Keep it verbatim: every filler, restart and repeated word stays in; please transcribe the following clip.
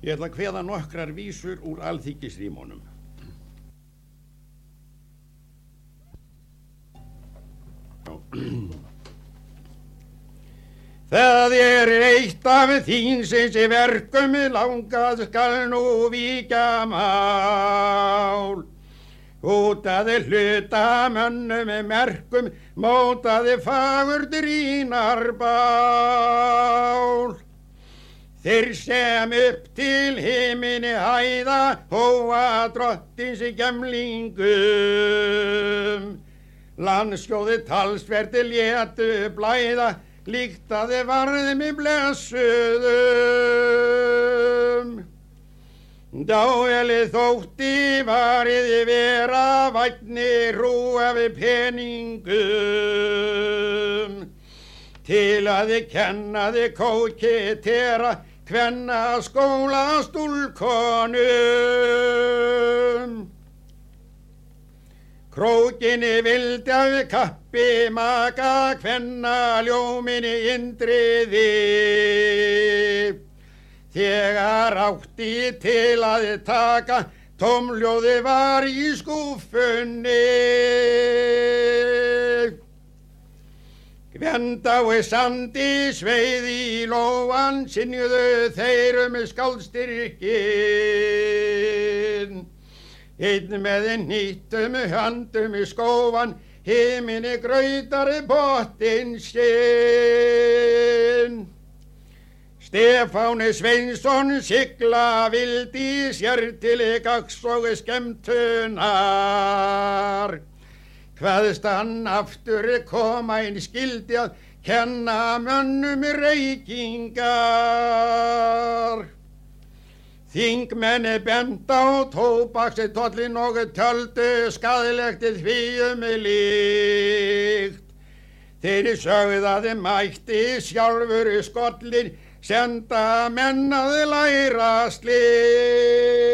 Ég ætla að kveða nokkrar vísur úr alþýkisrímunum. Það er eitt af þínsins í verkum langað skal nú víkja mál. Útaði hluta mönnum með merkum, mótaði fagurt rínarbál. Þeir sem upp til himini hæða, hóa drottins í gemlingum. Landskjóði talsverði létu blæða, líktaði varðum í blessuðum. Dáeli þótti variði vera vænni hrúa við peningum. Til að þið kennaði kóketera, kvenna skóla stúlkonum. Krókinni vildi af kappi maka, kvenna ljóminni indriði. Þegar átti til að taka, tómljóði var í skúffunni. Gvendái sandi sveið í lóan, synjuðu þeir um skáldstyrkin. Einn með nýttum höndum í skófan, himinni grautari botinn sinn. Stefáni Sveinsson sigla vildi sér til gags og skemmtunar. Kvaðst hann aftur koma inn skildi að kenna mönnum reykingar. Þingmenni bent á tóbakstollin og töldu skaðlegt því um líkt. Þeir sögðu að þið mætti sjálfur skollin, senda menn að læra slíkt.